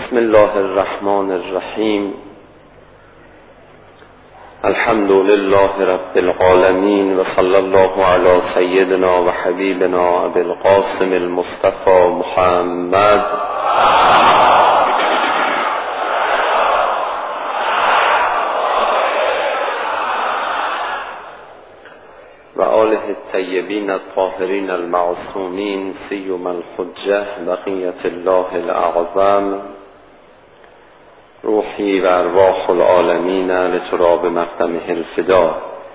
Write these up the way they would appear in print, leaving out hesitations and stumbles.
بسم الله الرحمن الرحیم. الحمد لله رب العالمین و صلی الله علی سیدنا و حبیبنا ابی القاسم المصطفى محمد و آله الطیبین الطاهرین المعصومین سیما الحجة بقیة الله الاعظم روحی و ارواح العالمین لتراب مقدمه الفدا.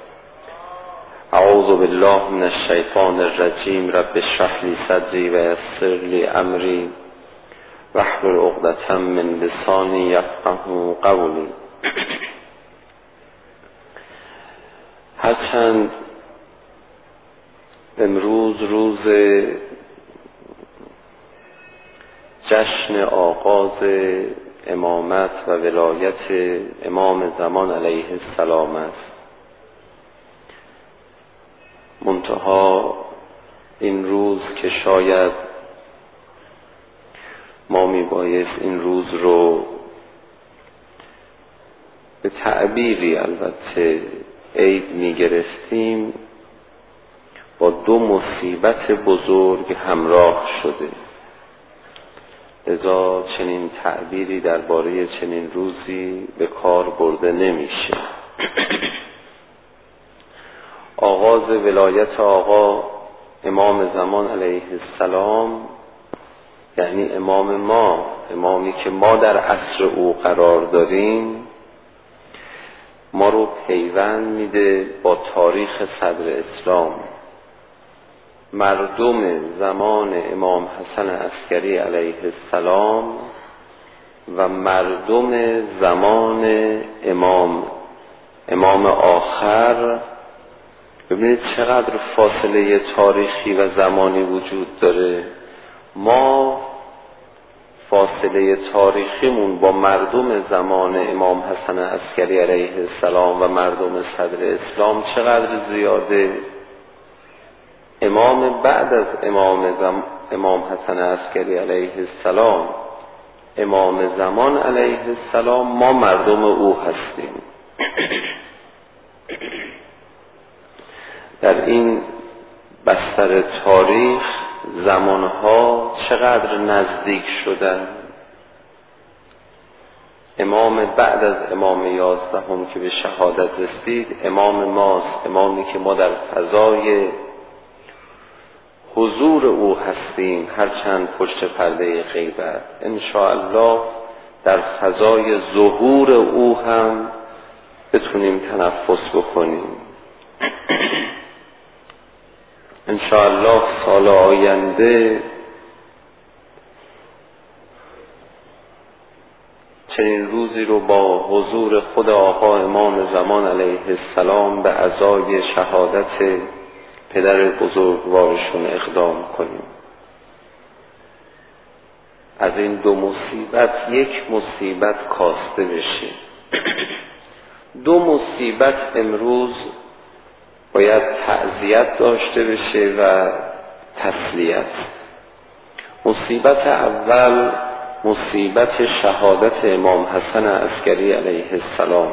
اعوذ بالله من الشیطان الرجیم. رب اشرح لی صدری و یسر لی امری واحلل عقدة من لسانی یفقهوا قولی. هرچند امروز روز جشن آغاز امامت و ولایت امام زمان علیه السلام است، منتها این روز که شاید ما میبایست این روز رو به تعبیری البته عید میگرفتیم، با دو مصیبت بزرگ همراه شده. لذا چنین تعبیری درباره چنین روزی به کار برده نمیشه. آغاز ولایت آقا امام زمان علیه السلام یعنی امام ما، امامی که ما در عصر او قرار داریم، ما رو پیوند میده با تاریخ صدر اسلام. مردم زمان امام حسن عسکری علیه السلام و مردم زمان امام آخر، ببینید چقدر فاصله تاریخی و زمانی وجود داره. ما فاصله تاریخیمون با مردم زمان امام حسن عسکری علیه السلام و مردم صدر اسلام چقدر زیاده. امام بعد از امام حسن عسکری علیه السلام، امام زمان علیه السلام، ما مردم او هستیم. در این بستر تاریخ زمانها چقدر نزدیک شدن. امام بعد از امام 11 که به شهادت رسید امام ماست، امامی که ما در فضای حضور او هستیم، هرچند پشت پرده غیبت. انشاءالله در فضای ظهور او هم بتونیم تنفس بکنیم. انشاءالله سال آینده چنین روزی رو با حضور خود آقا امام زمان علیه السلام به عزای شهادت پدر بزرگوارشون اقدام کنیم. از این دو مصیبت یک مصیبت کاسته بشه. دو مصیبت امروز باید تعزیت داشته بشه و تسلیت. مصیبت اول مصیبت شهادت امام حسن عسکری علیه السلام.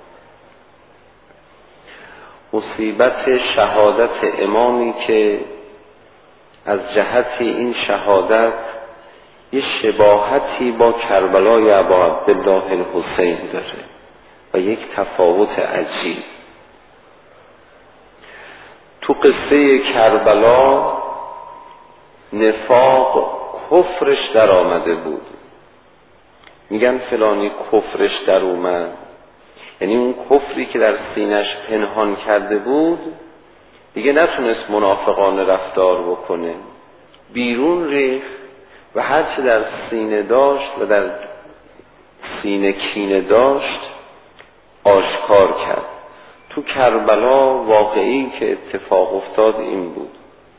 مصیبت شهادت امامی که از جهت این شهادت یه شباهتی با کربلای ابا عبدالله الحسین داره و یک تفاوت عجیب. تو قصه کربلا نفاق کفرش در آمده بود. میگن فلانی کفرش در اومد، یعنی اون کفری که در سینش پنهان کرده بود دیگه نتونست منافقانه رفتار بکنه، بیرون ریخت و هرچه در سینه داشت و در سینه کینه داشت آشکار کرد. تو کربلا واقعی که اتفاق افتاد این بود.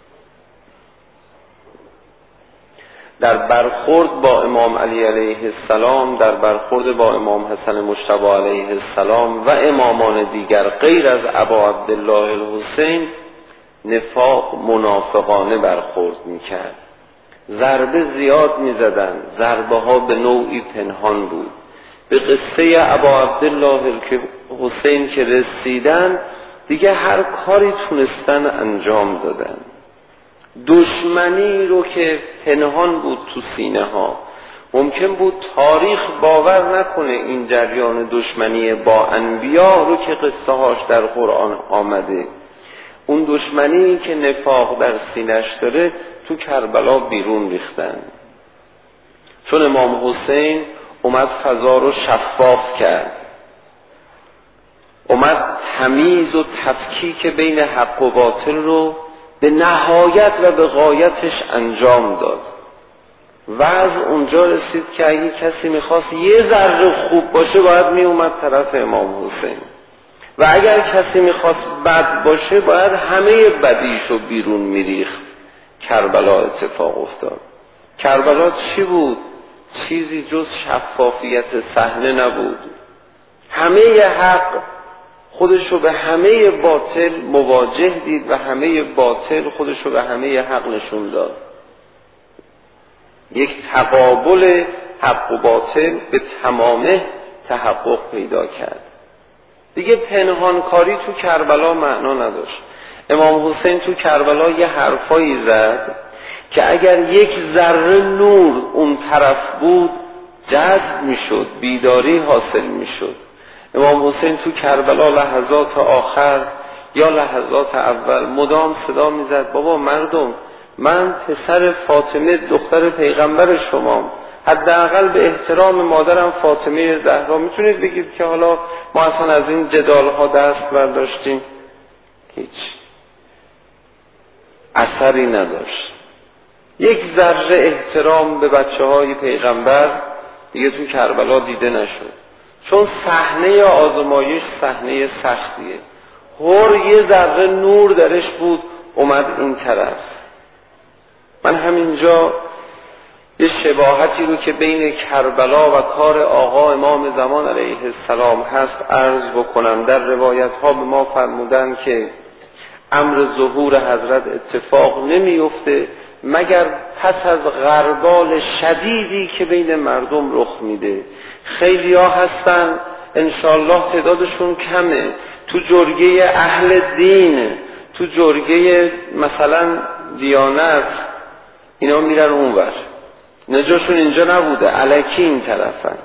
در برخورد با امام علی علیه السلام، در برخورد با امام حسن مجتبی علیه السلام و امامان دیگر غیر از ابا عبدالله الحسین، نفاق منافقانه برخورد میکرد. ضربه زیاد میزدن، ضربه ها به نوعی پنهان بود. به قصه ابا عبدالله که حسین که رسیدن دیگه هر کاری تونستن انجام دادن. دشمنی رو که پنهان بود تو سینه ها، ممکن بود تاریخ باور نکنه این جریان دشمنی با انبیا رو که قصه هاش در قرآن آمده. اون دشمنی که نفاق در سینش داره تو کربلا بیرون ریختن، چون امام حسین اومد فضا رو شفاف کرد، اومد تمیز و تفکیک بین حق و باطل رو به نهایت و به غایتش انجام داد. وضع اونجا رسید که اگه کسی میخواست یه ذره خوب باشه باید میومد طرف امام حسین و اگر کسی میخواست بد باشه باید همه بدیشو بیرون میریخت. کربلا اتفاق افتاد. کربلا چی بود؟ چیزی جز شفافیت صحنه نبود. همه حق خودشو به همه باطل مواجه دید و همه باطل خودشو به همه حق نشون داد. یک تقابل حق و باطل به تمامه تحقق پیدا کرد. دیگه پنهانکاری تو کربلا معنا نداشت. امام حسین تو کربلا یه حرفایی زد که اگر یک ذره نور اون طرف بود جذب میشد، بیداری حاصل میشد. امام حسین تو کربلا لحظات آخر یا لحظات اول مدام صدا میزد بابا مردم، من پسر فاطمه دختر پیغمبر شمام، حداقل به احترام مادرم فاطمه زهرا میتونید بگید که حالا ما اصلا از این جدال ها دست برداشتیم؟ هیچ اثری نداشت. یک ذره احترام به بچه های پیغمبر دیگه تو کربلا دیده نشد، چون صحنه آزمایش صحنه سختیه. هر یه ذره نور درش بود اومد این طرف. من همینجا یه شباهتی رو که بین کربلا و کار آقا امام زمان علیه السلام هست عرض بکنم. در روایت ها به ما فرمودن که امر ظهور حضرت اتفاق نمیفته مگر پس از غربال شدیدی که بین مردم رخ میده. خیلی ها هستن انشالله تعدادشون کمه تو جرگه اهل دین، تو جرگه مثلا دیانت، اینا میرن اونور، نجاشون اینجا نبوده، الکی این طرفن،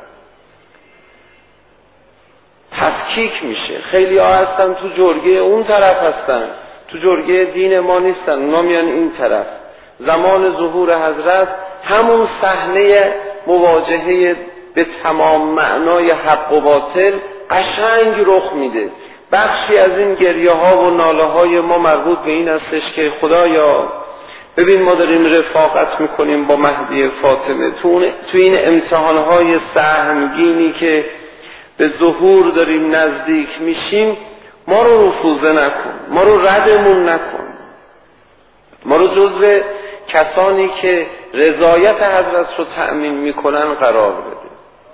تفکیک میشه. خیلی ها هستن تو جرگه اون طرف هستن، تو جرگه دین ما نیستن، اونا میان این طرف. زمان ظهور حضرت همون صحنه مواجهه به تمام معنای حق و باطل قشنگ رخ میده. بخشی از این گریه ها و ناله های ما مربوط به این استش که خدایا ببین ما داریم رفاقت میکنیم با مهدی فاطمه، تو این امتحانهای سهمگینی که به ظهور داریم نزدیک میشیم ما رو رفوزه نکن، ما رو ردمون نکن، ما رو جزو کسانی که رضایت حضرت رو تأمین میکنن قرار بده.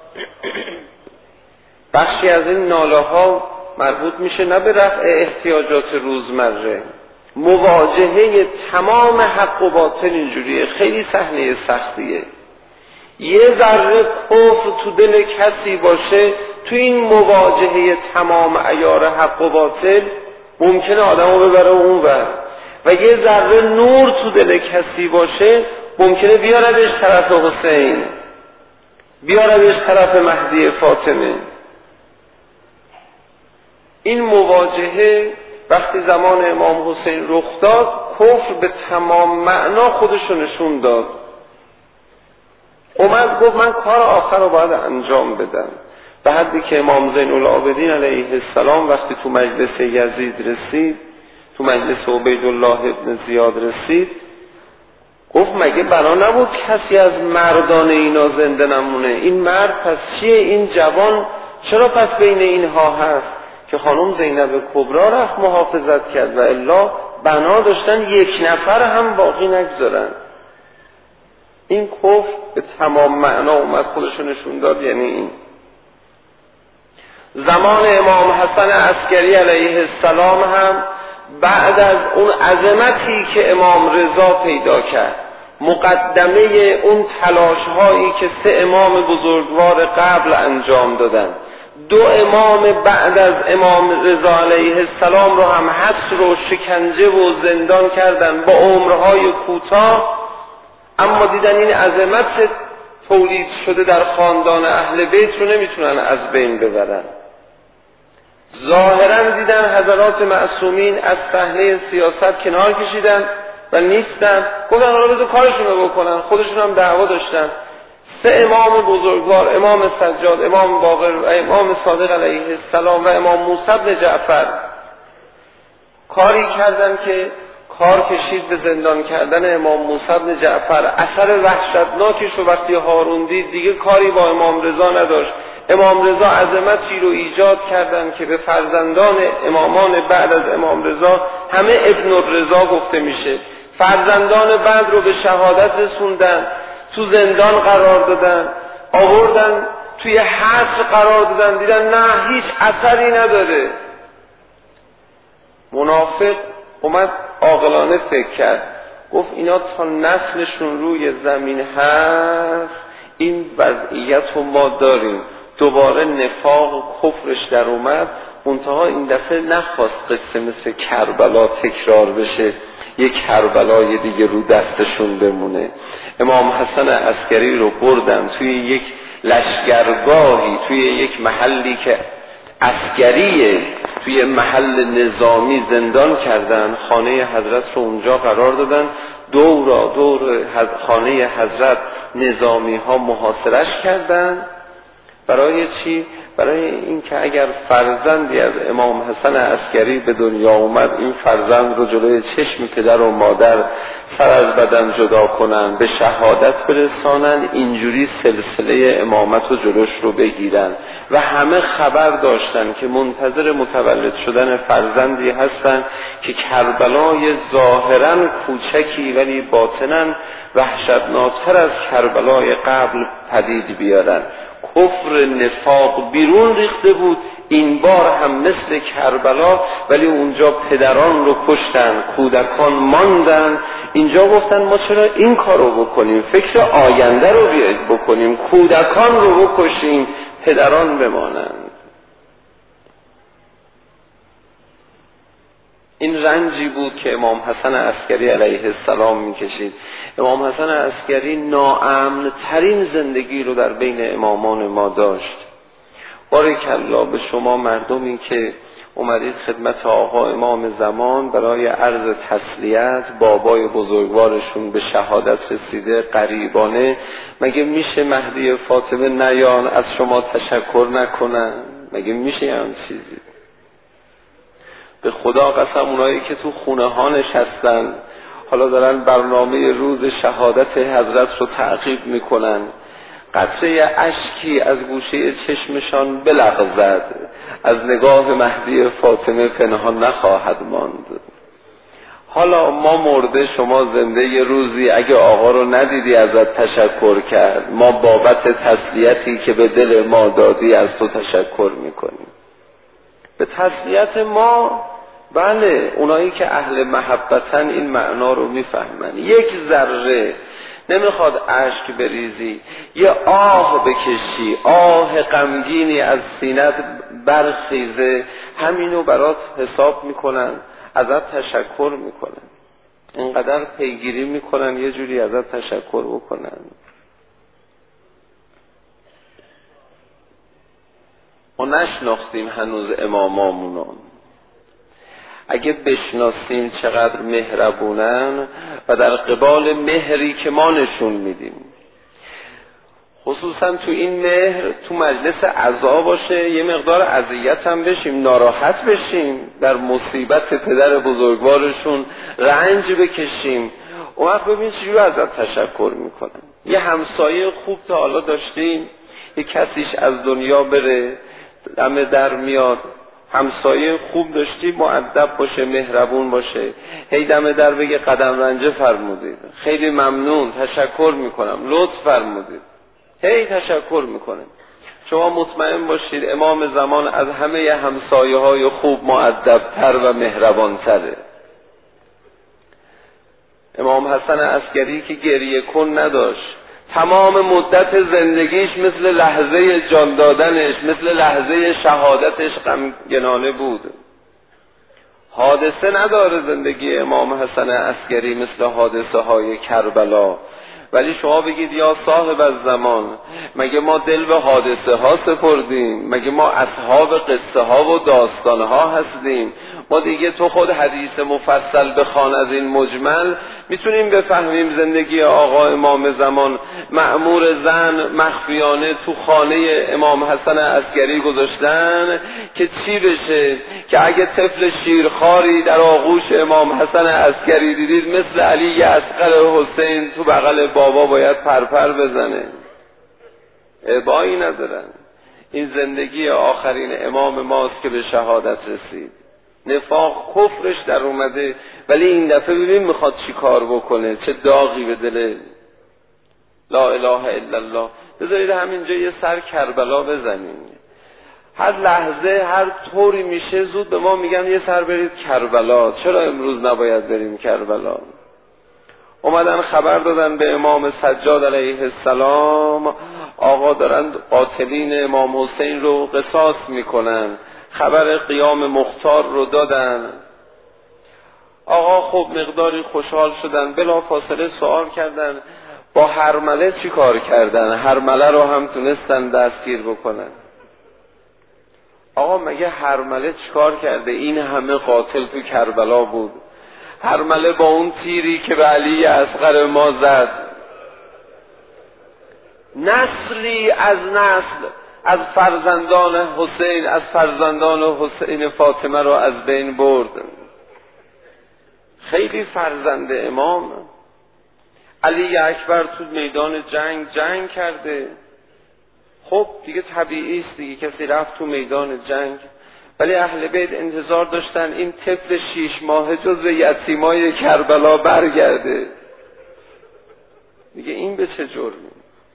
بخشی از این ناله ها مربوط میشه نه به رفع احتیاجات روزمره، مواجهه تمام حق و باطل اینجوریه، خیلی صحنه سختیه. یه ذره کفر تو دل کسی باشه تو این مواجهه تمام عیار حق و باطل ممکنه آدمو ببره اونور، و یه ذره نور تو دل کسی باشه ممکنه بیاردش طرف حسین، بیاردش طرف مهدی فاطمه. این مواجهه وقتی زمان امام حسین رخ داد کفر به تمام معنا خودشو نشون داد. اومد گفت من کار آخر رو باید انجام بدم، به حدی که امام زین العابدین علیه السلام وقتی تو مجلس یزید رسید، تو مجلس عبیدالله ابن زیاد رسید، گفت مگه بنا نبود کسی از مردان اینا زنده نمونه؟ این مرد پس چیه؟ این جوان چرا پس بین اینها هست؟ که خانم زینب کبرا رفت محافظت کرد و الا بنا داشتن یک نفر هم باقی نگذارن. این کفر به تمام معنا اومد خودشو نشون داد. یعنی این زمان امام حسن عسکری علیه السلام هم بعد از اون عظمتی که امام رضا پیدا کرد، مقدمه اون تلاش هایی که 3 امام بزرگوار قبل انجام دادن، 2 امام بعد از امام رضا علیه السلام رو هم حبس و شکنجه و زندان کردن با عمرهای کوتاه، اما دیدن این عظمت تولید شده در خاندان اهل بیت رو نمیتونن از بین ببرن. ظاهرا دیدن حضرات معصومین از صحنه سیاست کنار کشیدن و نیستن، گفتن حالا بذار کارشون رو بکنن، خودشون هم دعوا داشتن. 3 امام بزرگوار، امام سجاد، امام باقر و امام صادق علیه السلام و امام موسی بن جعفر کاری کردن که کار کشید به زندان کردن امام موسی بن جعفر. اثر وحشتناکش رو وقتی هارون دید دیگه کاری با امام رضا نداشت. امام رضا عظمتی رو ایجاد کردن که به فرزندان امامان بعد از امام رضا همه ابن الرضا گفته میشه. فرزندان بعد رو به شهادت رسوندن، تو زندان قرار دادن، آوردن توی حبس قرار دادن، دیدن نه هیچ اثری نداره. منافق اومد عاقلانه فکر کرد، گفت اینا تا نسلشون روی زمین هست این وضعیت رو ما داریم. دوباره نفاق و کفرش در اومد، منتها این دفعه نخواست قصه مثل کربلا تکرار بشه، یک کربلای دیگه رو دستشون بمونه. امام حسن عسکری رو بردن توی یک لشگرگاهی، توی یک محلی که عسکریه، توی محل نظامی زندان کردن. خانه حضرت رو اونجا قرار دادن، دور خانه حضرت نظامی ها محاصرش کردن. برای چی؟ برای اینکه اگر فرزندی از امام حسن عسکری به دنیا اومد، این فرزند رو جلوی چشم پدر و مادر سر از بدن جدا کنن، به شهادت برسانن، اینجوری سلسله امامت رو جلوش رو بگیرن. و همه خبر داشتن که منتظر متولد شدن فرزندی هستن که کربلای ظاهرا کوچکی ولی باطنا وحشتناکتر از کربلای قبل پدید بیارن. کفر نفاق بیرون ریخته بود، این بار هم مثل کربلا، ولی اونجا پدران رو کشتن، کودکان ماندن. اینجا گفتن ما چرا این کار رو بکنیم، فکر آینده رو بیایید بکنیم، کودکان رو بکشیم، پدران بمانند. این رنجی بود که امام حسن عسکری علیه السلام میکشید. امام حسن عسکری ناامن ترین زندگی رو در بین امامان ما داشت. بارکالله به شما مردمی که اومدید خدمت آقا امام زمان برای عرض تسلیت، بابای بزرگوارشون به شهادت رسیده غریبانه. مگه میشه مهدی فاطمه نیان از شما تشکر نکنن؟ مگه میشه هم چیزی؟ به خدا قسم اونایی که تو خونه ها نشستن حالا دارن برنامه روز شهادت حضرت رو تعقیب میکنن، قطره اشکی از گوشه چشمشان بلغزد، از نگاه مهدی فاطمه پنهان نخواهد ماند. حالا ما مرده شما زنده، یه روزی اگه آقا رو ندیدی ازت تشکر کرد، ما بابت تسلیتی که به دل ما دادی از تو تشکر میکنیم. به تسلیت ما، بله، اونایی که اهل محبتن این معنا رو میفهمن. یک ذره نمیخواد اشک بریزی، یه آه بکشی، آه غمگینی از سینت برخیزه، همینو برات حساب میکنن، ازت تشکر میکنن، اینقدر پیگیری میکنن یه جوری ازت تشکر بکنن. ما نشناختیم هنوز امامامونو. اگه بشناسیم چقدر مهربونن و در قبال مهری که ما نشون میدیم، خصوصا تو این مهر تو مجلس عزا باشه، یه مقدار اذیت هم بشیم، ناراحت بشیم، در مصیبت پدر بزرگوارشون رنج بکشیم، اون وقت ببین چجوری ازت تشکر میکنن. یه همسایه خوب تا حالا داشتیم، یه کسیش از دنیا بره دم در میاد، همسایه خوب داشتی، مؤدب باشه، مهربون باشه، هی دم در بگه قدم رنجه فرمودید، خیلی ممنون، تشکر میکنم، لطف فرمودید، هی تشکر میکنه. شما مطمئن باشید امام زمان از همه همسایه های خوب مؤدبتر و مهربانتره. امام حسن عسکری که گریه کن نداشت، تمام مدت زندگیش مثل لحظه جان دادنش، مثل لحظه شهادتش غمگنانه بود. حادثه نداره زندگی امام حسن عسکری مثل حادثه های کربلا. ولی شما بگید یا صاحب الزمان، مگه ما دل به حادثه ها سپردیم؟ مگه ما اصحاب قصه ها و داستان ها هستیم؟ ما دیگه تو خود حدیث مفصل بخوان از این مجمل میتونیم بفهمیم زندگی آقا امام زمان مأمور زن مخفیانه تو خانه امام حسن عسکری گذاشتن که چی بشه؟ که اگه طفل شیرخواری در آغوش امام حسن عسکری دیدید مثل علی اصغر حسین تو بغل بابا باید پرپر بزنه. ابایی ندارن. این زندگی آخرین امام ماست که به شهادت رسید. نفاق کفرش در اومده، ولی این دفعه ببین میخواد چی کار بکنه، چه داغی به دل لا اله الا الله. بذارید همینجا یه سر کربلا بزنیم. هر لحظه هر طوری میشه زود به ما میگن یه سر برید کربلا. چرا امروز نباید بریم کربلا؟ اومدن خبر دادن به امام سجاد علیه السلام آقا دارن قاتلین امام حسین رو قصاص میکنن. خبر قیام مختار رو دادن. آقا خب مقداری خوشحال شدن، بلا فاصله سوال کردن با هرمله چی کار کردن؟ هرمله رو هم تونستن دستگیر بکنن. آقا مگه هرمله چی کار کرده؟ این همه قاتل تو کربلا بود. هرمله با اون تیری که به علی اصغر ما زد نسلی از نسل از فرزندان حسین، از فرزندان حسین فاطمه رو از بین برد. خیلی فرزند امام. علی اکبر تو میدان جنگ کرده. خب دیگه طبیعی است دیگه، کسی رفت تو میدان جنگ. ولی اهل بیت انتظار داشتن این طفل 6 ماهه جز یتیمای کربلا برگرده. دیگه این به چه جرمی؟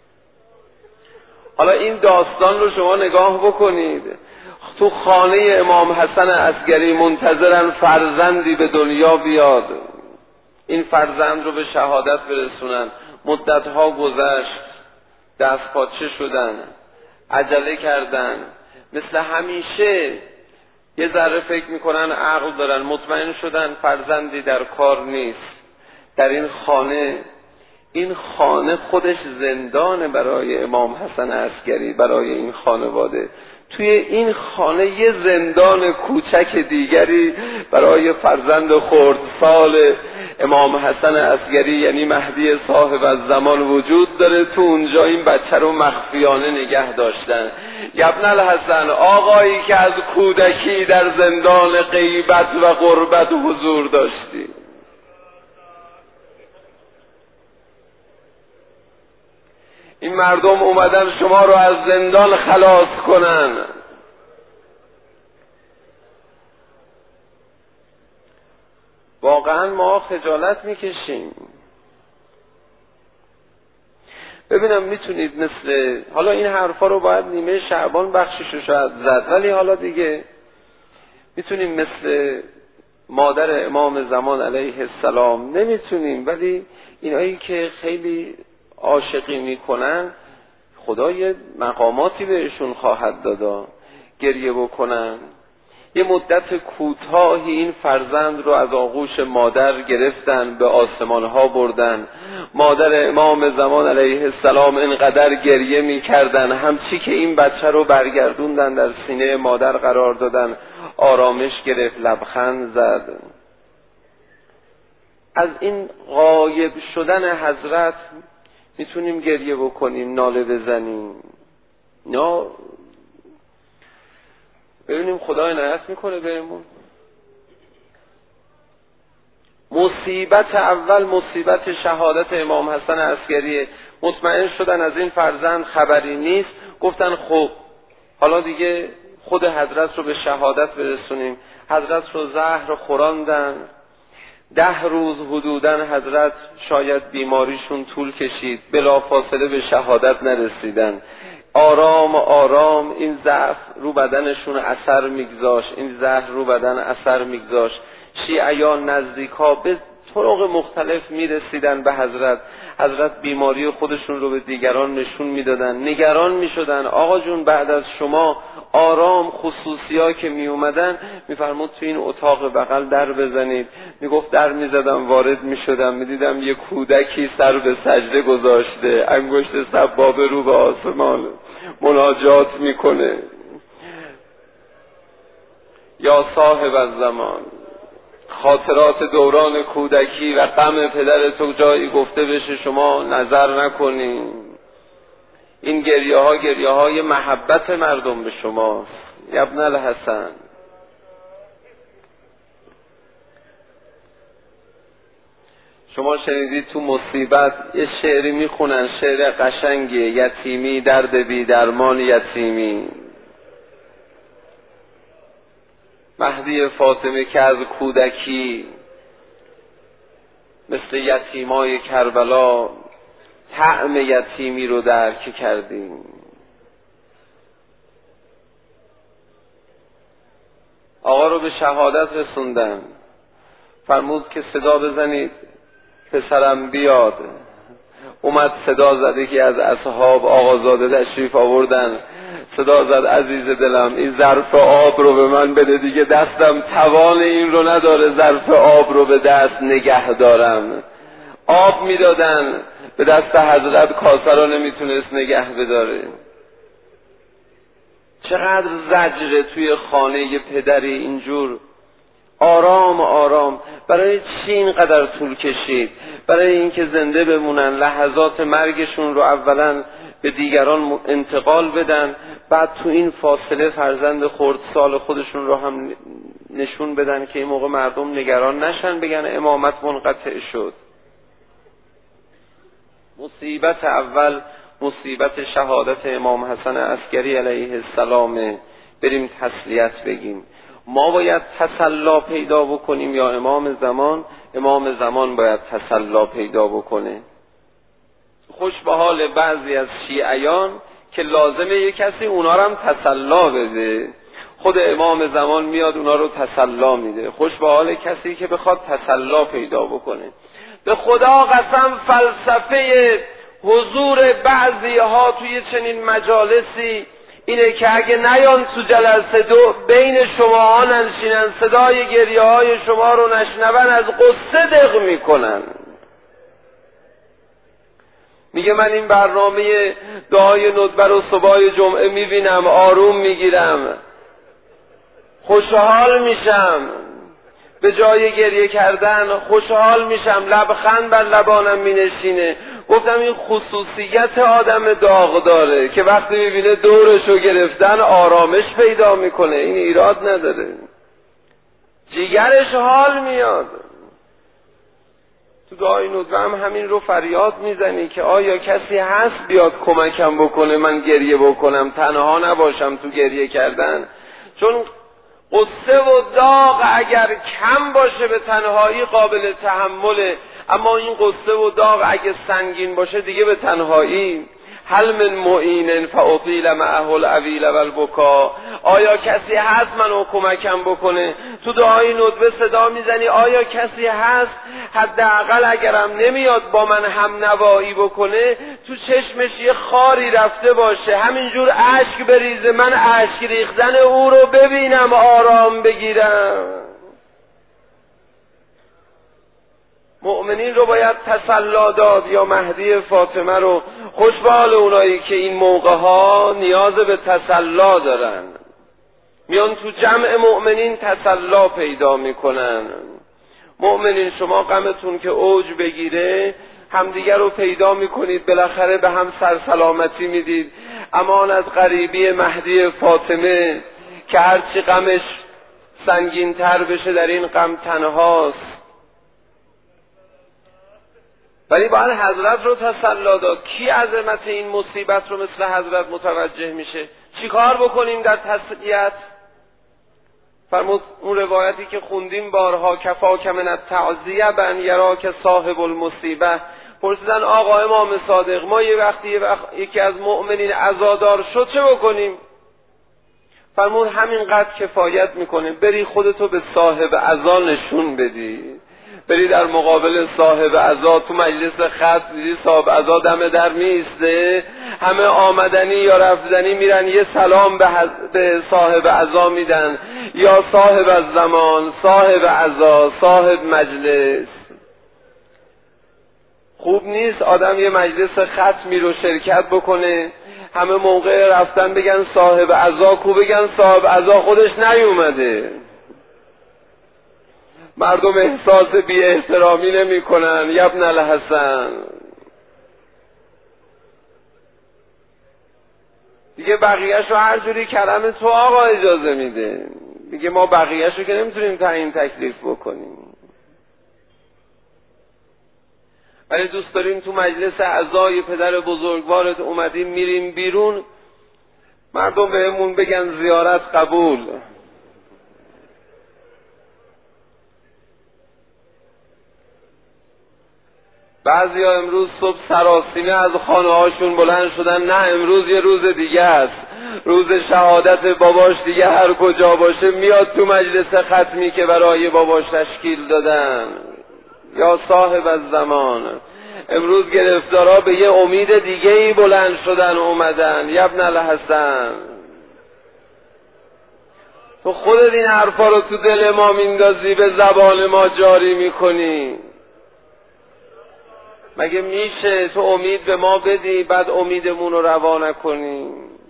حالا این داستان رو شما نگاه بکنید. تو خانه امام حسن عسکری منتظرن فرزندی به دنیا بیاد، این فرزند رو به شهادت برسونن. مدتها گذشت، دست پاچه شدن، عجله کردن. مثل همیشه یه ذره فکر میکنن عقل دارن، مطمئن شدن فرزندی در کار نیست. در این خانه خودش زندانه برای امام حسن عسکری، برای این خانواده. توی این خانه یه زندان کوچک دیگری برای فرزند خردسال امام حسن عسکری یعنی مهدی صاحب الزمان وجود داره. تو اونجا این بچه رو مخفیانه نگه داشتن. ابن الحسن، آقایی که از کودکی در زندان غیبت و غربت حضور داشتی، این مردم اومدن شما رو از زندان خلاص کنن. واقعا ما خجالت میکشیم. ببینم میتونید مثل حالا این حرفا رو باید نیمه شعبان بخشیشو شاید زد، ولی حالا دیگه میتونیم مثل مادر امام زمان علیه السلام نمیتونیم، ولی اینایی که خیلی عاشقی میکنن خدا یه مقاماتی بهشون خواهد دادا، گریه بکنن. یه مدت کوتاهی این فرزند رو از آغوش مادر گرفتن، به آسمانها بردن. مادر امام زمان علیه السلام اینقدر گریه میکردن، همچی که این بچه رو برگردوندن در سینه مادر قرار دادن، آرامش گرفت، لبخند زد. از این غایب شدن حضرت میتونیم گریه بکنیم، ناله بزنیم، نه ببینیم خدا عنایت میکنه بهمون. مصیبت اول مصیبت شهادت امام حسن عسکریه. مطمئن شدن از این فرزند خبری نیست، گفتن خب حالا دیگه خود حضرت رو به شهادت برسونیم. حضرت رو زهر خوراندن. 10 روز حدوداً حضرت شاید بیماریشون طول کشید، بلافاصله به شهادت نرسیدن. آرام آرام این ضعف رو بدنشون اثر میگذاشت، این زهر رو بدن اثر میگذاشت. شیعیان نزدیکا به طرق مختلف میرسیدن به حضرت. حضرت بیماری خودشون رو به دیگران نشون میدادن، نگران میشدن. آقا جون بعد از شما آرام خصوصیا که می اومدن میفرمود تو این اتاق بغل در بزنید. میگفت در میزدم، وارد میشدم، میدیدم یه کودکی سر به سجده گذاشته، انگشت سبابه رو به آسمان مناجات میکنه. یا صاحب الزمان، خاطرات دوران کودکی و غم پدر تو جایی گفته بشه شما نظر نکنین. این گریه های محبت مردم به شماست. ابن الحسن، شما شنیدید تو مصیبت یه شعری میخونن، شعر قشنگی، یتیمی درد بی درمان یتیمی. مهدی فاطمه که از کودکی مثل یتیمای کربلا طعم یتیمی رو درک کردیم. آقا رو به شهادت رسوندن، فرمود که صدا بزنید پسرم بیاد. اومد صدا زد، که از اصحاب آقازاده تشریف آوردن، صدا زد عزیز دلم این ظرف آب رو به من بده، دیگه دستم توان این رو نداره ظرف آب رو به دست نگه دارم. آب میدادن به دست حضرت، کاسه رو نمیتونست نگه بداره. چقدر زجر توی خانه پدری اینجور آرام آرام. برای چی اینقدر طول کشید؟ برای اینکه زنده بمونن، لحظات مرگشون رو اولا به دیگران انتقال بدن، بعد تو این فاصله فرزند خردسال خودشون رو هم نشون بدن که این موقع مردم نگران نشن، بگن امامت منقطع شد. مصیبت اول مصیبت شهادت امام حسن عسکری علیه السلام. بریم تسلیت بگیم. ما باید تسلا پیدا بکنیم یا امام زمان؟ امام زمان باید تسلا پیدا بکنه. خوش به حال بعضی از شیعیان که لازمه یک کسی اونا رو هم تسلا بده. خود امام زمان میاد اونا رو تسلا میده. خوش به حال کسی که بخواد تسلا پیدا بکنه. به خدا قسم فلسفه حضور بعضی ها توی چنین مجالسی اینه که اگه نیان تو جلسه دو بین شما ها ننشینن، صدای گریه های شما رو نشنون، از قصه دق میکنن. میگه من این برنامه دعای ندبه رو صبح جمعه میبینم، آروم میگیرم، خوشحال میشم، به جای گریه کردن خوشحال میشم، لبخند بر لبانم مینشینه. گفتم این خصوصیت آدم داغ داره که وقتی میبینه دورشو گرفتن آرامش پیدا میکنه، این ایراد نداره، جیگرش حال میاد. تو دعای ندبه هم همین رو فریاد میزنی که آیا کسی هست بیاد کمکم بکنه من گریه بکنم، تنها نباشم تو گریه کردن. چون قصه و داغ اگر کم باشه به تنهایی قابل تحمله، اما این قصه و داغ اگه سنگین باشه دیگه به تنهایی. هل من معین فاطیل معه العویل والبکا. آیا کسی هست منو کمکم بکنه؟ تو دعای ندبه صدا میزنی آیا کسی هست حداقل اگرم نمیاد با من هم نوایی بکنه تو چشمش یه خاری رفته باشه، همینجور اشک بریزه، من اشک ریختن او رو ببینم آرام بگیرم. مؤمنین رو باید تسلا داد یا مهدی فاطمه رو. خوشبال اونایی که این موقع ها نیاز به تسلا دارن، میان تو جمع مؤمنین تسلا پیدا میکنن. مؤمنین شما غمتون که اوج بگیره همدیگر رو پیدا میکنید، بالاخره به هم سرسلامتی میدید. امان از غریبی مهدی فاطمه که هرچی غمش سنگین تر بشه در این غم تنهاست. ولی باید حضرت رو تسلا داد. کی عظمت این مصیبت رو مثل حضرت متوجه میشه؟ چی کار بکنیم در تسلیت؟ فرمود اون روایتی که خوندیم بارها، کفاک من التعزیه بن یراک صاحب المصیبه. پرسیدن آقا امام صادق ما یه وقتی یکی از مؤمنین عزادار شد چه بکنیم؟ فرمود همینقدر کفایت میکنه، بری خودتو به صاحب عزا نشون بدی. بری در مقابل صاحب عزا تو مجلس خط دیدی صاحب عزا دم در میسته، همه آمدنی یا رفتنی میرن یه سلام به صاحب عزا میدن، یا صاحب الزمان، صاحب عزا، صاحب مجلس. خوب نیست آدم یه مجلس ختمی رو شرکت بکنه، همه موقع رفتن بگن صاحب عزا کو، بگن صاحب عزا خودش نیومده. مردم احساس بی احترامی نمی کنن. یبن الحسن دیگه بقیه‌شو هر جوری کلم تو آقا اجازه میده، دیگه ما بقیه‌شو که نمیتونیم تعیین تکلیف بکنیم. ولی دوست داریم تو مجلس عزای پدر بزرگوارت اومدیم میریم بیرون، مردم بهمون بگن زیارت قبول. بعضیا امروز صبح سراسیمه از خانه هاشون بلند شدن، نه امروز یه روز دیگه است، روز شهادت باباش، دیگه هر کجا باشه میاد تو مجلس ختمی که برای باباش تشکیل دادن. یا صاحب الزمان، امروز گرفتارا به یه امید دیگه ای بلند شدن اومدن. یبن الحسن تو خودت این حرفا رو تو دل ما میندازی، به زبان ما جاری میکنی. مگه میشه تو امید به ما بدی بعد امیدمون رو روا نکنی؟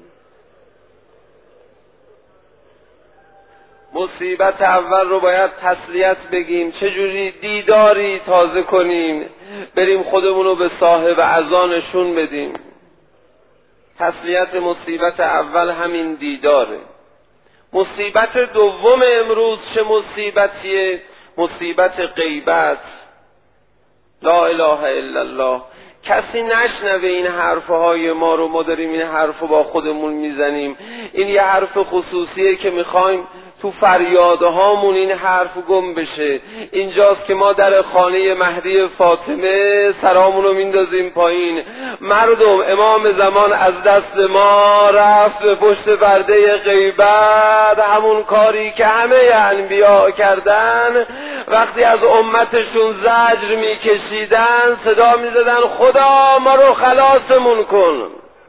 مصیبت اول رو باید تسلیت بگیم، چجوری دیداری تازه کنیم، بریم خودمون رو به صاحب عزا نشون بدیم. تسلیت مصیبت اول همین دیداره. مصیبت دوم امروز چه مصیبتیه؟ مصیبت غیبت. لا اله الا الله. کسی نشنوه این حرفهای ما رو، ما داریم این حرف رو با خودمون میزنیم. این یه حرف خصوصیه که میخوایم تو فریادهامون این حرف گم بشه. اینجاست که ما در خانه مهدی فاطمه سرامون رو میندازیم پایین. مردم امام زمان از دست ما رفت به پشت پرده غیبت، همون کاری که همه انبیا کردن. وقتی از امتشون زجر میکشیدن صدا میزدن خدا ما رو خلاصمون کن.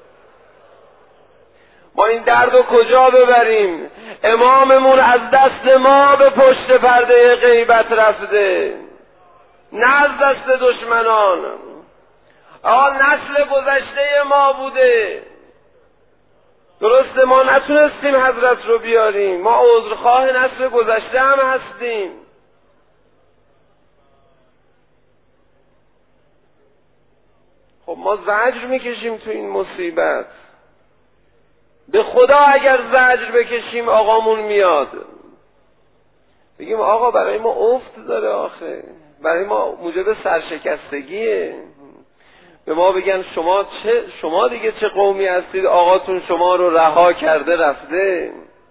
ما این درد رو کجا ببریم؟ اماممون از دست ما به پشت پرده غیبت رفته، نه از دست دشمنان. نسل گذشته ما بوده. درسته ما نتونستیم حضرت رو بیاریم، ما عذرخواه نسل گذشته هم هستیم. خب ما زجر میکشیم تو این مصیبت. به خدا اگر زجر بکشیم آقامون میاد، بگیم آقا برای ما افت داره، آخه برای ما موجب سرشکستگیه. به ما بگن شما دیگه چه قومی هستید، آقاتون شما رو رها کرده رفته.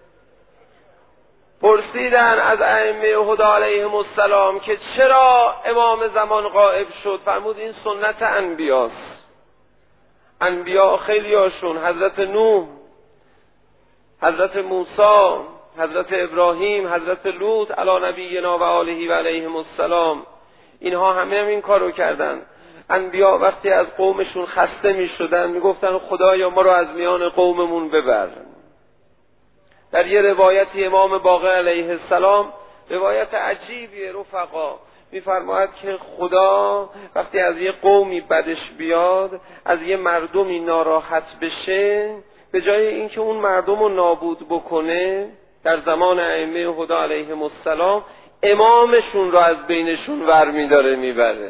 پرسیدن از ائمه هدی علیهم السلام که چرا امام زمان غائب شد، فرمود این سنت انبیاست. انبیا خیلی هاشون، حضرت نوح، حضرت موسی، حضرت ابراهیم، حضرت لوط علی نبینا و آله و علیهم السلام، اینها همه این کارو کردن. انبیا وقتی از قومشون خسته می شدن می گفتن خدایا ما رو از میان قوممون ببر. در یه روایتی امام باقر علیه السلام، روایت عجیبیه رفقا، میفرماید که خدا وقتی از یه قومی بدش بیاد، از یه مردمی ناراحت بشه، به جای اینکه اون مردم رو نابود بکنه، در زمان ائمه هدی علیهم السلام امامشون رو از بینشون ور میداره میبره.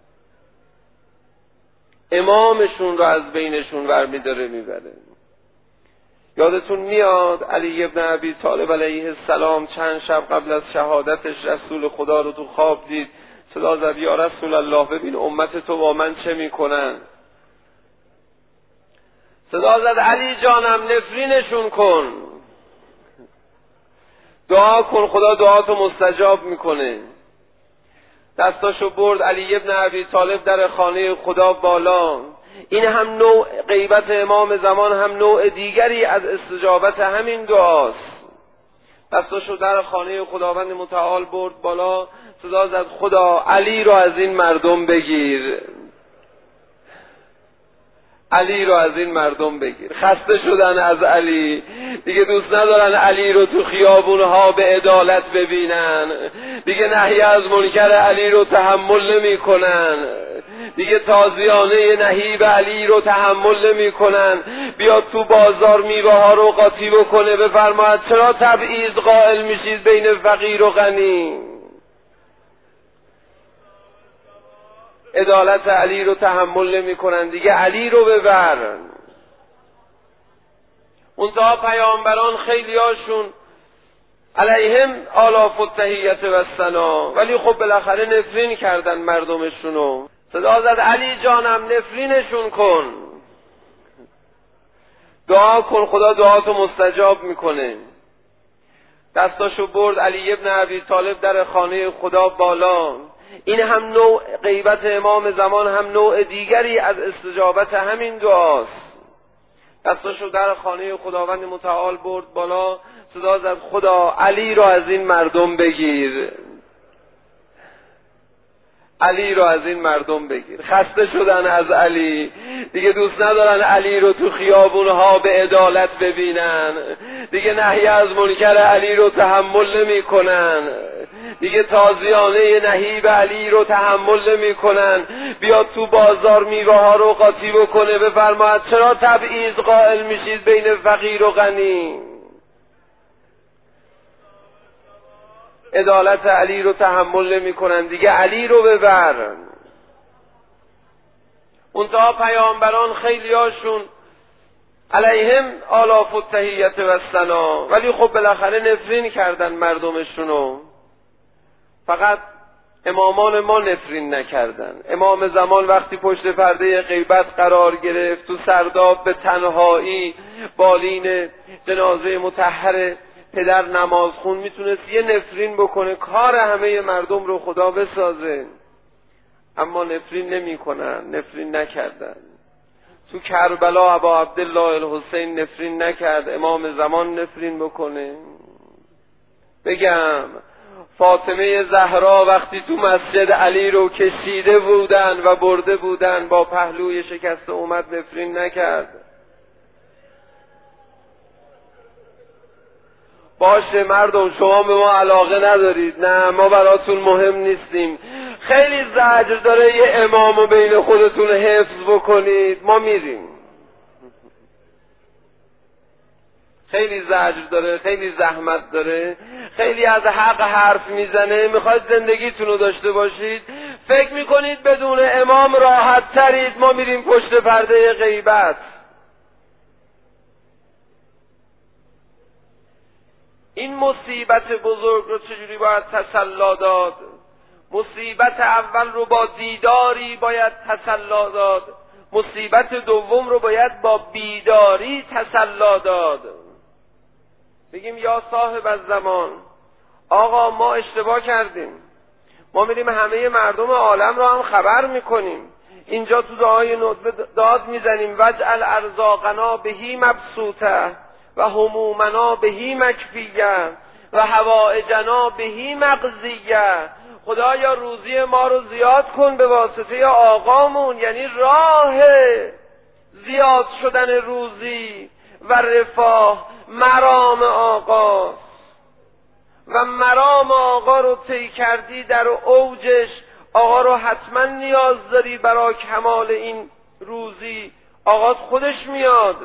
امامشون رو از بینشون ور میداره میبره. یادتون میاد علی ابن ابی طالب علیه السلام چند شب قبل از شهادتش رسول خدا رو تو خواب دید، صدا زد یا رسول الله ببین امت تو با من چه میکنن. صدا زد علی جانم نفرینشون کن، دعا کن خدا دعاتو مستجاب میکنه. دستاشو برد علی ابن ابی طالب در خانه خدا بالا. این هم نوع غیبت امام زمان، هم نوع دیگری از استجابت همین دعاست. دستاشو در خانه خداوند متعال برد بالا، صدا زد خدا علی رو از این مردم بگیر، علی رو از این مردم بگیر. خسته شدن از علی، دیگه دوست ندارن علی رو تو خیابونها به عدالت ببینن، دیگه نهی از منکر علی رو تحمل نمی کنن، دیگه تازیانه نهیب علی رو تحمل نمی کنن. بیاد تو بازار میوه ها رو قاطی بکنه، بفرماید چرا تبعیض قائل میشید بین فقیر و غنی؟ عدالت علی رو تحمل نمی کنن، دیگه علی رو ببر. منتها پیامبران خیلی هاشون علیهم آلاف التحیت و الثنا، ولی خب بالاخره نفرین کردن مردمشونو. صدا زد علی جانم نفرینشون کن، دعا کن خدا دعاتو مستجاب میکنه. دستاشو برد علی ابن ابی طالب در خانه خدا بالا. این هم نوع غیبت امام زمان، هم نوع دیگری از استجابت همین دعاست. دستاشو در خانه خداوند متعال برد بالا، صدا زد خدا علی رو از این مردم بگیر، علی رو از این مردم بگیر. خسته شدن از علی، دیگه دوست ندارن علی رو تو خیابونها به عدالت ببینن، دیگه نهی از منکر علی رو تحمل نمی کنن، دیگه تازیانه نهیب علی رو تحمل نمی کنن. بیاد تو بازار میوه ها رو قاطی بکنه، بفرماید چرا تبعیض قائل میشید بین فقیر و غنی؟ عدالت علی رو تحمل نمی کنن، دیگه علی رو ببر. منتها پیامبران خیلی هاشون علیهم آلاف التحیت و الثنا، ولی خب بالاخره نفرین کردن مردمشونو. فقط امامان ما نفرین نکردن. امام زمان وقتی پشت پرده غیبت قرار گرفت، تو سرداب به تنهایی بالین جنازه مطهر پدر نماز خون، میتونست یه نفرین بکنه، کار همه مردم رو خدا بسازه، اما نفرین نمی کنن، نفرین نکردن. تو کربلا ابا عبدالله الحسین نفرین نکرد، امام زمان نفرین بکنه. بگم فاطمه زهرا وقتی تو مسجد علی رو کشیده بودن و برده بودن، با پهلوی شکسته اومد، نفرین نکرد. باشه مردم شما به ما علاقه ندارید، نه ما براتون مهم نیستیم، خیلی زجر داره یه امامو بین خودتون حفظ بکنید، ما میریم. خیلی زجر داره، خیلی زحمت داره، خیلی از حق حرف میزنه، میخواید زندگیتون رو داشته باشید، فکر میکنید بدون امام راحت ترید، ما میریم پشت پرده غیبت. این مصیبت بزرگ رو چجوری باید تسلی داد؟ مصیبت اول رو با دیداری باید تسلی داد، مصیبت دوم رو باید با بیداری تسلی داد. بگیم یا صاحب الزمان، آقا ما اشتباه کردیم، ما میریم همه مردم عالم رو هم خبر میکنیم، اینجا تو دعای ندبه داد میزنیم وجعل ارزاقنا بهی مبسوطه و همومنا بهی مکفیه و حوائجنا بهی مقضیه. خدایا روزی ما رو زیاد کن به واسطه آقامون، یعنی راه زیاد شدن روزی و رفاه مرام آقا، و مرام آقا رو طی کردی در اوجش، آقا رو حتما نیاز داری برای کمال این روزی، آقا خودش میاد.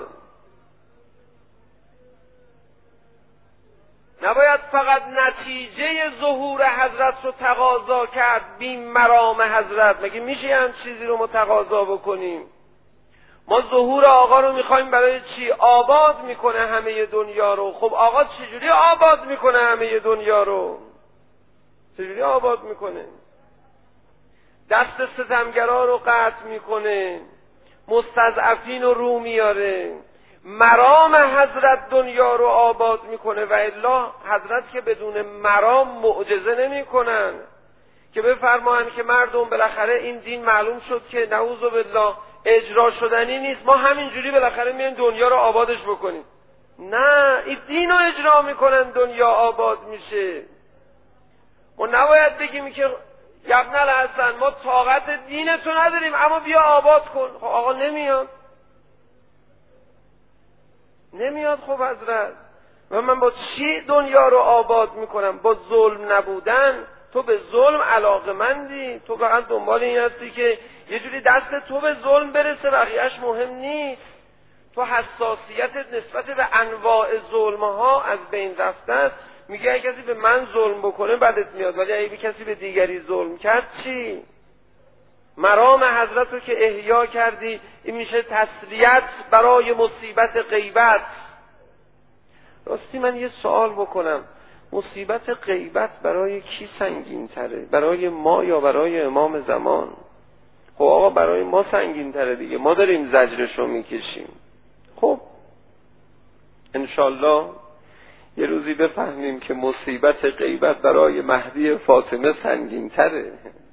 نباید فقط نتیجه ظهور حضرت رو تقاضا کرد بی مرام حضرت. مگه میشه هم چیزی رو متقاضا بکنیم؟ ما ظهور آقا رو میخوایم برای چی؟ آباد میکنه همه دنیا رو. خب آقا چجوری آباد میکنه همه دنیا رو؟ چجوری آباد میکنه؟ دست ستمگرا رو قطع میکنه، مستضعفین رو رو میاره، مرام حضرت دنیا رو آباد میکنه. و الا حضرت که بدون مرام معجزه نمی کنن که بفرمایند که مردم بالاخره این دین معلوم شد که نعوذ بالله اجرا شدنی نیست، ما همینجوری بالاخره میایم دنیا رو آبادش بکنیم. نه، این دین رو اجرا میکنن دنیا آباد میشه. ما نباید بگیم که ابن الحسن ما طاقت دینتو نداریم اما بیا آباد کن. خب آقا نمیاد خب حضرت، و من با چی دنیا رو آباد میکنم؟ با ظلم نبودن. تو به ظلم علاقمندی، تو فقط دنبال این هستی که یه جوری دست تو به ظلم برسه، بقیه‌اش مهم نیست. تو حساسیتت نسبت به انواع ظلم‌ها از بین رفته است. میگه اگه کسی به من ظلم بکنه بدت میاد، ولی اگه کسی به دیگری ظلم کرد چی؟ مرام حضرت رو که احیا کردی، این میشه تسلیت برای مصیبت غیبت. راستی من یه سوال بکنم، مصیبت غیبت برای کی سنگین تره؟ برای ما یا برای امام زمان؟ خب آقا برای ما سنگین تره دیگه، ما داریم زجرشو میکشیم. خب انشالله یه روزی بفهمیم که مصیبت غیبت برای مهدی فاطمه سنگین تره.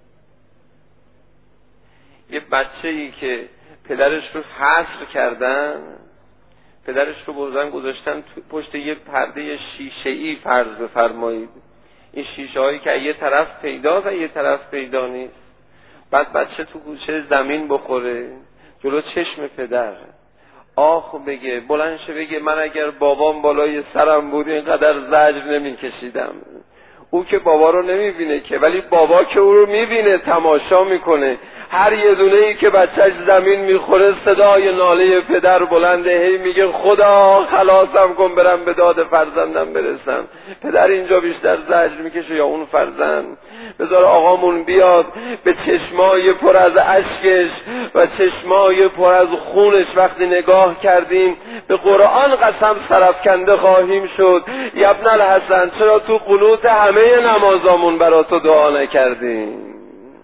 یه بچه‌ای که پدرش رو حصر کردن، پدرش رو بردن گذاشتن پشت یه پرده شیشه‌ای فرض بفرمایید، این شیشه هایی که یه طرف پیداست و یه طرف پیدا نیست. بعد بچه تو گوشه زمین بخوره جلو چشم پدر، آخ بگه، بلند شه بگه من اگر بابام بالای سرم بود اینقدر زجر نمی کشیدم. او که بابا رو نمیبینه که، ولی بابا که او رو میبینه، تماشا میکنه. هر یه دونه ای که بچهش زمین میخوره صدای ناله پدر بلنده، هی میگه خدا خلاصم کن برم به داد فرزندم برسم. پدر اینجا بیشتر زجر میکشه یا اون فرزند؟ بذار آقامون بیاد به چشمای پر از اشکش و چشمای پر از خونش وقتی نگاه کردیم به قرآن قسم سرافکنده خواهیم شد. ابن الحسن چرا تو قنوت همه نمازامون برا تو دعا نکردیم؟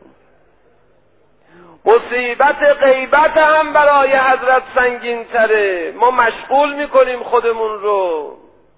مصیبت غیبت هم برای حضرت سنگین تره. ما مشغول میکنیم خودمون رو،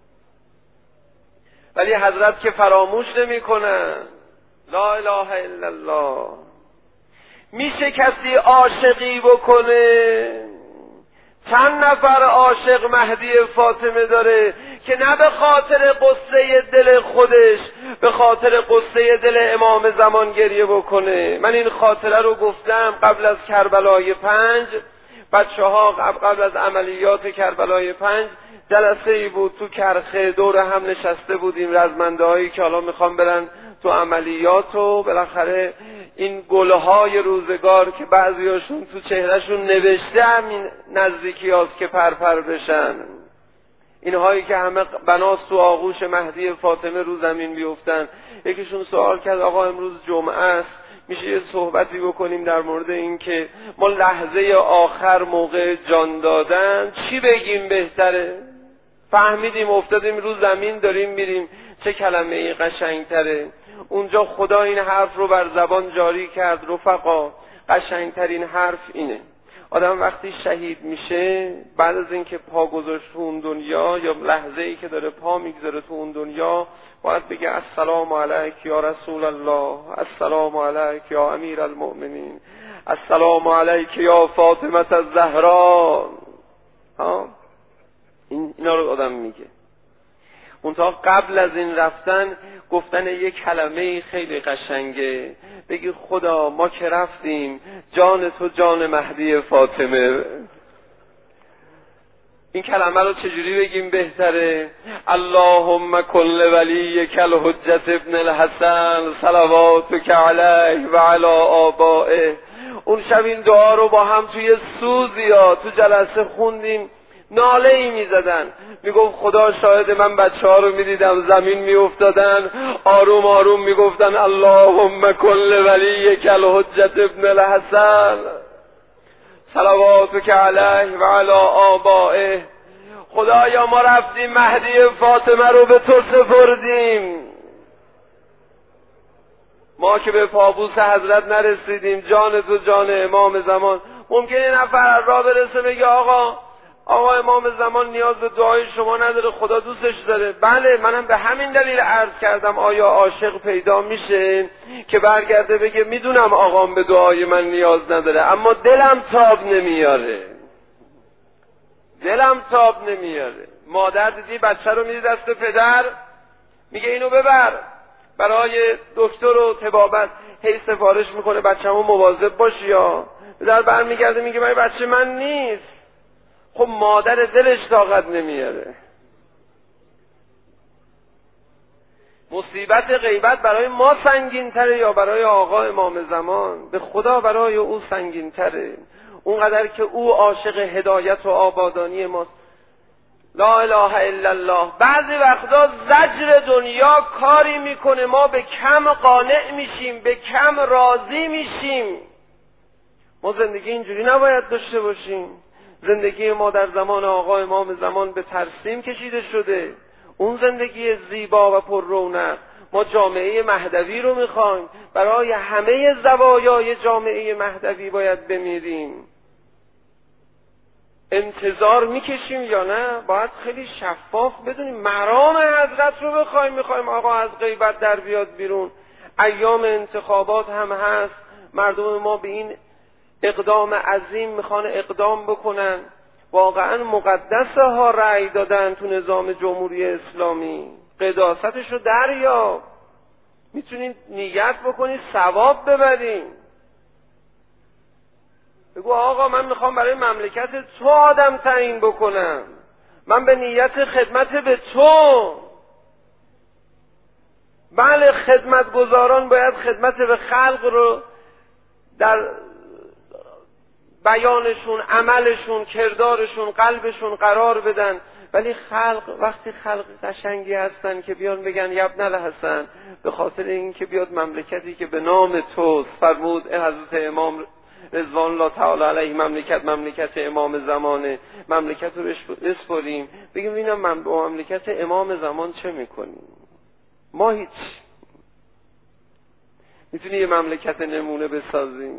ولی حضرت که فراموش نمی کنن. لا اله الا الله. میشه کسی عاشقی بکنه؟ چند نفر عاشق مهدی فاطمه داره که نه به خاطر قصه دل خودش، به خاطر قصه دل امام زمان گریه بکنه. من این خاطره رو گفتم قبل از کربلای 5، بچه ها قبل از عملیات کربلای 5 جلسه ای بود تو کرخه، دور هم نشسته بودیم رزمنده هایی که حالا میخوام برن تو عملیات و بالاخره این گلهای روزگار که بعضیاشون تو چهرهشون نوشته همین نزدیکی هاست که پرپر بشن، اینهایی که همه بناس تو آغوش مهدی فاطمه رو زمین بیفتن. یکیشون سوال کرد آقا امروز جمعه است، میشه یه صحبتی بکنیم در مورد این که ما لحظه آخر موقع جان دادن چی بگیم بهتره؟ فهمیدیم افتادیم رو زمین داریم میریم، چه کلمه ای قشنگتره؟ اونجا خدا این حرف رو بر زبان جاری کرد. رفقا قشنگترین حرف اینه، آدم وقتی شهید میشه بعد از اینکه پا گذاشت تو اون دنیا یا لحظه ای که داره پا میگذاره تو اون دنیا باید بگه السلام علیک یا رسول الله، السلام علیک یا امیر المؤمنین، السلام علیک یا فاطمه الزهرا. اینا رو آدم میگه. اونتا قبل از این رفتن گفتن یک کلمه خیلی قشنگه، بگی خدا ما که رفتیم جان تو جان مهدی فاطمه. این کلمه رو چجوری بگیم بهتره؟ اللهم کن لولیک الحجة ابن الحسن صلواتک علیه و علی آبائه. اون شب این دعا رو با هم توی سوزیا تو جلسه خوندیم، ناله ای می زدن، می گفت خدا شاهد من بچه ها رو می دیدم زمین می افتادن، آروم آروم می گفتن اللهم کن لولیک الحجة ابن الحسن صلواتک علیه و علی آبائه. خدایا ما رفتیم مهدی فاطمه رو به تو سپردیم، ما که به پابوس حضرت نرسیدیم، جان تو جان امام زمان. ممکنه نفر راه برسه بگه آقا امام زمان نیاز به دعای شما نداره، خدا دوستش داره. بله، منم به همین دلیل عرض کردم آیا عاشق پیدا میشه که برگرده بگه میدونم آقام به دعای من نیاز نداره اما دلم تاب نمیاره، دلم تاب نمیاره. مادر دیدی بچه رو میده دست پدر، میگه اینو ببر برای دکتر و طبابت، هی سفارش میکنه بچه‌مو مواظب باشی یا پدر برمیگرده میگه من بچه من نیست. خب مادر دلش طاقت نمیاره. مصیبت غیبت برای ما سنگین تره یا برای آقا امام زمان؟ به خدا برای او سنگین تره، اونقدر که او عاشق هدایت و آبادانی ماست. لا اله الا الله. بعضی وقتا زجر دنیا کاری میکنه ما به کم قانع میشیم، به کم راضی میشیم. ما زندگی اینجوری نباید داشته باشیم. زندگی ما در زمان آقا امام زمان به ترسیم کشیده شده، اون زندگی زیبا و پر رونق. ما جامعه مهدوی رو میخوایم، برای همه زوایای جامعه مهدوی باید بمیریم. انتظار میکشیم یا نه؟ باید خیلی شفاف بدونیم مرام حضرت رو بخوایم. میخوایم آقا از غیبت در بیاد بیرون. ایام انتخابات هم هست، مردم ما به این اقدام عظیم میخوان اقدام بکنن. واقعا مقدسه ها رأی دادن تو نظام جمهوری اسلامی، قداستش رو دریاب. میتونین نیت بکنید ثواب ببرین. بگو آقا من میخوام برای مملکت تو آدم تعیین بکنم، من به نیت خدمت به تو. بله خدمتگزاران باید خدمت به خلق رو در بیانشون، عملشون، کردارشون، قلبشون قرار بدن، ولی خلق وقتی خلق قشنگی هستن که بیان بگن یبن الحسن، به خاطر این که بیاد مملکتی که به نام تو فرمود حضرت امام رضوان الله تعالی علیه مملکت امام زمانه، مملکت رو بسپاریم، بگیم اینا با مملکت امام زمان چه میکنیم؟ ما هیچ. میتونی یه مملکت نمونه بسازیم؟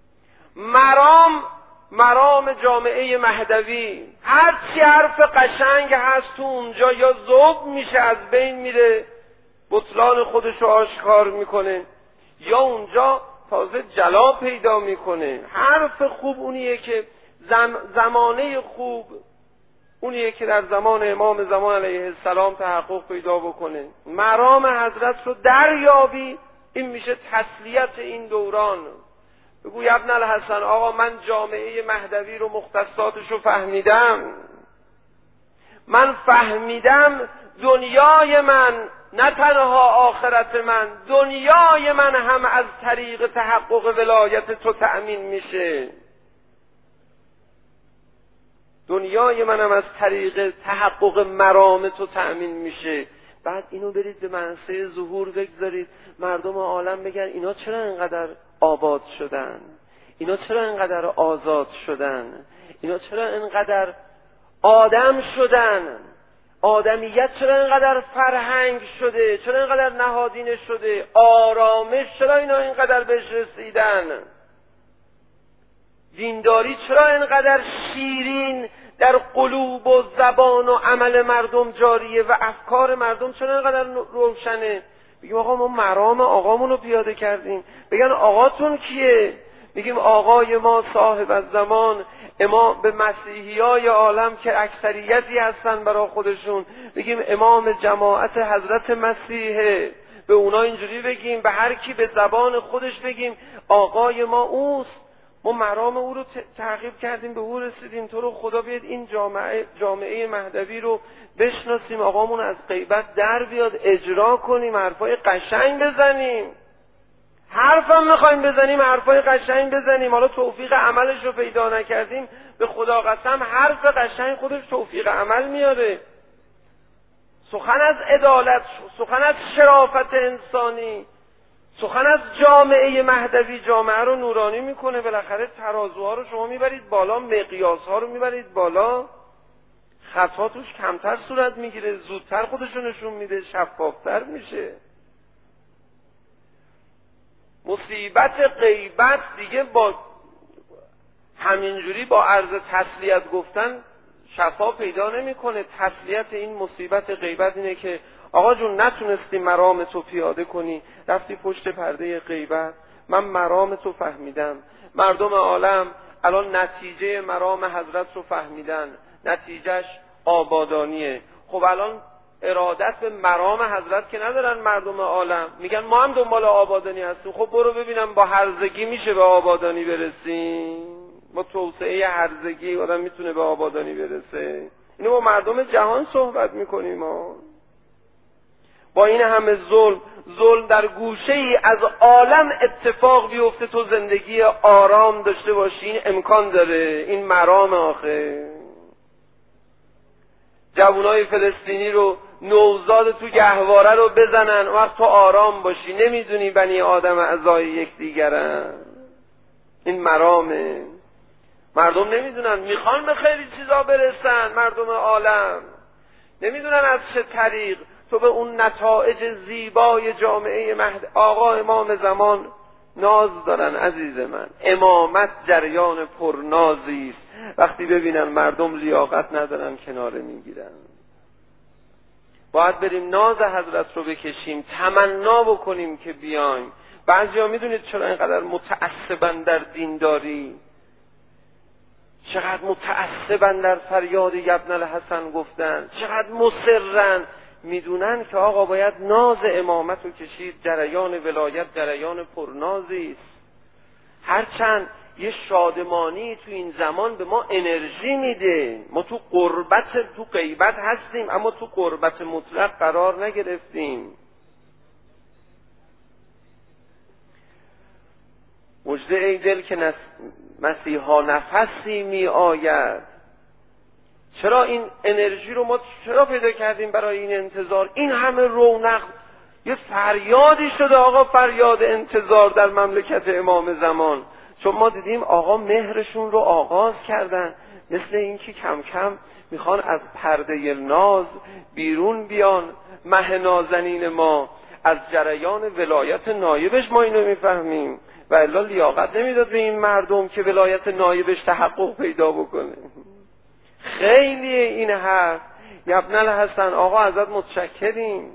مرام جامعه مهدوی، هر چی حرف قشنگ هست تو اونجا یا ذوب میشه از بین میره، بطلان خودشو آشکار میکنه، یا اونجا تازه جلا پیدا میکنه. حرف خوب اونیه که زمانه خوب اونیه که در زمان امام زمان علیه السلام تحقق پیدا بکنه. مرام حضرت رو دریابی، این میشه تسلیت این دوران. بگو ابن الحسن آقا من جامعه مهدوی رو مختصاتش رو فهمیدم، من فهمیدم دنیای من نه تنها آخرت من، دنیای من هم از طریق تحقق ولایت تو تأمین میشه. دنیای من هم از طریق تحقق مرام تو تأمین میشه. بعد اینو برید به منصه ظهور بگذارید، مردم عالم بگن اینا چرا اینقدر آباد شدن، اینا چرا اینقدر آزاد شدن، اینا چرا اینقدر آدم شدن، آدمیت چرا اینقدر فرهنگ شده، چرا اینقدر نهادینه شده، آرامش چرا اینا اینقدر بهش رسیدن، دینداری چرا اینقدر شیرین در قلوب و زبان و عمل مردم جاریه و افکار مردم چرا اینقدر روشنه. بگیم آقا ما مرام آقامون رو پیاده کردیم. بگن آقاتون کیه؟ میگیم آقای ما صاحب الزمان، امام به مسیحیای عالم که اکثریتی هستن برای خودشون، بگیم امام جماعت حضرت مسیحه، به اونا اینجوری بگیم، به هر کی به زبان خودش بگیم آقای ما اوست. ما مرام او رو تعقیب کردیم، به او رسیدیم. تو رو خدا بیاد این جامعه مهدوی رو بشناسیم، آقامون از غیبت در بیاد، اجرا کنیم، حرفای قشنگ بزنیم. حرفم میخوایم بزنیم، حرفای قشنگ بزنیم. حالا توفیق عملش رو پیدا نکردیم، به خدا قسم حرف قشنگ خودش توفیق عمل میاره. سخن از عدالت، سخن از شرافت انسانی، سخن از جامعه مهدوی جامعه رو نورانی میکنه. بالاخره ترازوها رو شما میبرید بالا، مقیاسها رو میبرید بالا، خطا توش کمتر صورت میگیره، زودتر خودشو نشون میده، شفافتر میشه. مصیبت غیبت دیگه با همینجوری با عرض تسلیت گفتن شفا پیدا نمیکنه. تسلیت این مصیبت غیبت اینه که آقا جون نتونستی مرام تو پیاده کنی، رفتی پشت پرده غیبت. من مرام تو فهمیدم، مردم عالم الان نتیجه مرام حضرت رو فهمیدن، نتیجهش آبادانیه. خب الان ارادت به مرام حضرت که ندارن مردم عالم، میگن ما هم دنبال آبادانی هستیم. خب برو ببینم با هرزگی میشه به آبادانی برسیم؟ با توسعه هرزگی آدم میتونه به آبادانی برسه؟ اینو با مردم جهان صحبت میکنیم ما. با این همه ظلم در گوشه ای از عالم اتفاق بیفته، تو زندگی آرام داشته باشی، این امکان داره؟ این مرام آخه. جوانای فلسطینی رو نوزاد تو گهواره رو بزنن، وقت تو آرام باشی، نمیدونی بنی آدم اعضای یکدیگرن. این مرامه. مردم نمیدونن، میخوان به خیلی چیزا برسن، مردم عالم نمیدونن از چه طریق. تو به اون نتایج زیبای جامعه آقا امام زمان ناز دارن عزیز من. امامت جریان پرنازی است. وقتی ببینن مردم لیاقت ندارن کناره میگیرن. باید بریم ناز حضرت رو بکشیم، تمنا بکنیم که بیایم. بعضیا میدونید چرا اینقدر متعصبن در دینداری؟ چقدر متعصبن در فریاد ابن الحسن گفتن؟ چقدر مصرن؟ میدونن که آقا باید ناز امامت رو کشید. جریان ولایت جریان پرنازی است. هرچند یه شادمانی تو این زمان به ما انرژی میده. ما تو غیبت هستیم، اما تو غربت مطلق قرار نگرفتیم. مژده ای دل که مسیحا نفسی می آید. چرا این انرژی رو ما چرا پیدا کردیم برای این انتظار؟ این همه رونق، یه فریادی شده آقا، فریاد انتظار در مملکت امام زمان. چون ما دیدیم آقا مهرشون رو آغاز کردن، مثل اینکه کم کم میخوان از پرده ناز بیرون بیان. مه نازنین ما از جریان ولایت نایبش ما اینو میفهمیم، و الا لیاقت نمیداد به این مردم که ولایت نایبش تحقق پیدا بکنه. خیلی این حرف ابن الحسن آقا ازت متشکریم.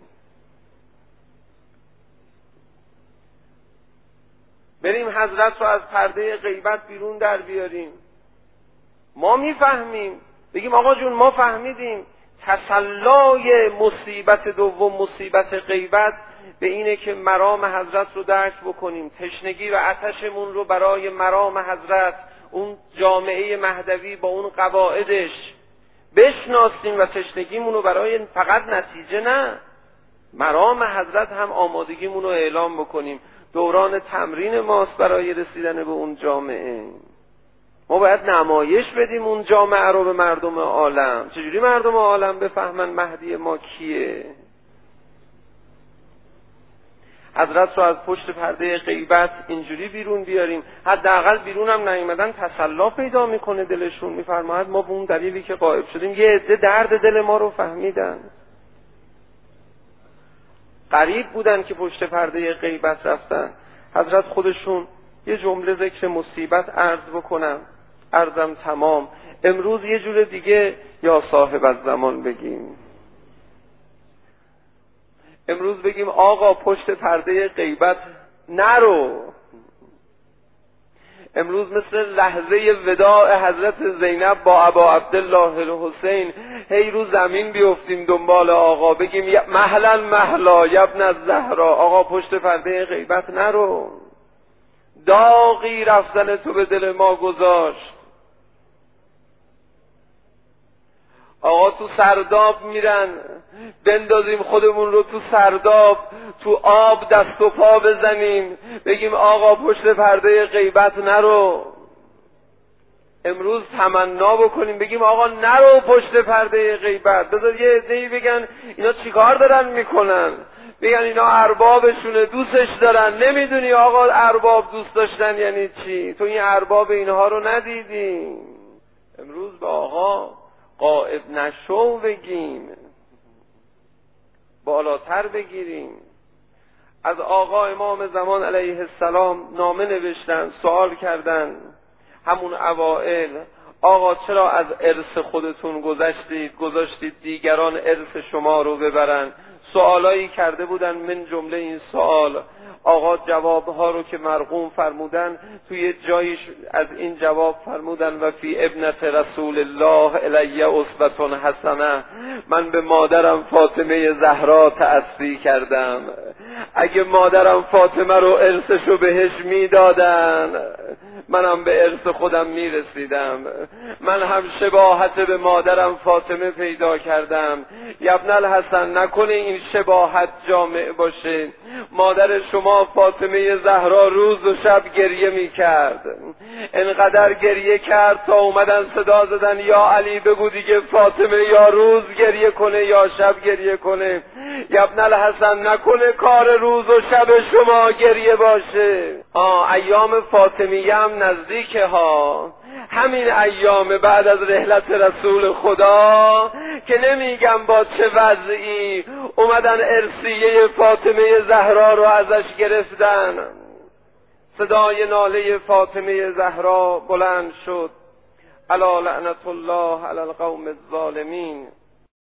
بریم حضرت رو از پرده غیبت بیرون در بیاریم. ما میفهمیم، بگیم آقا جون ما فهمیدیم. تسلای مصیبت دوم، مصیبت غیبت، به اینه که مرام حضرت رو درک بکنیم. تشنگی و آتشمون رو برای مرام حضرت، اون جامعه مهدوی با اون قواعدش بشناسیم و تشنگیمون رو برای فقط نتیجه نه، مرام حضرت هم آمادگیمون رو اعلام بکنیم. دوران تمرین ماست برای رسیدن به اون جامعه. ما باید نمایش بدیم اون جامعه رو به مردم عالم. چجوری مردم عالم بفهمن مهدی ما کیه؟ حضرت رو از پشت پرده غیبت اینجوری بیرون بیاریم. حداقل بیرون هم نیومدن تسلا پیدا میکنه دلشون. میفرماید ما به اون دلیلی که غایب شدیم یه عده درد دل ما رو فهمیدن. غریب بودن که پشت پرده غیبت رفتن. حضرت خودشون یه جمله ذکر مصیبت عرض بکنم، عرضم تمام. امروز یه جور دیگه یا صاحب الزمان بگیم. امروز بگیم آقا پشت پرده غیبت نرو. امروز مثل لحظه وداع حضرت زینب با ابا عبدالله الحسین هی رو زمین بیفتیم دنبال آقا، بگیم مهلا مهلا ابن الزهرا، آقا پشت پرده غیبت نرو. داغی رفتن تو به دل ما گذاشت. آقا تو سرداب میرن، بندازیم خودمون رو تو سرداب، تو آب دست و پا بزنیم، بگیم آقا پشت پرده غیبت نرو. امروز تمنا بکنیم بگیم آقا نرو پشت پرده غیبت. بذار یه عده‌ای بگن اینا چیکار دارن میکنن، بگن اینا اربابشونه دوستش دارن. نمیدونی آقا ارباب دوست داشتن یعنی چی؟ تو این ارباب اینها رو ندیدی. امروز به آقا غائب نشو بگیم، بالاتر بگیریم. از آقا امام زمان علیه السلام نامه نوشتن، سوال کردن همون اوائل، آقا چرا از ارث خودتون گذاشتید دیگران ارث شما رو ببرن؟ سوالایی کرده بودن، من جمله این سوال آقا جوابها رو که مرقوم فرمودن، توی جایش از این جواب فرمودن و فی ابنت رسول الله الی اسوة حسنه، من به مادرم فاطمه زهرا تأسی کردم، اگه مادرم فاطمه رو ارثشو بهش میدادن منم به ارث خودم میرسیدم، من هم شباهت به مادرم فاطمه پیدا کردم. ابن الحسن نکنه این شباهت جامع باشه، مادر شما فاطمه زهرا روز و شب گریه میکرد، انقدر گریه کرد تا اومدن صدا زدن یا علی بگو دیگه فاطمه یا روز گریه کنه یا شب گریه کنه. ابن الحسن نکنه کار روز و شب شما گریه باشه. ایام فاطمیه هم نزدیکه ها، همین ایام بعد از رحلت رسول خدا که نمیگم با چه وضعی اومدن ارثیه فاطمه زهرا رو ازش گرفتن. صدای ناله فاطمه زهرا بلند شد، الا لعنت الله علی القوم الظالمین.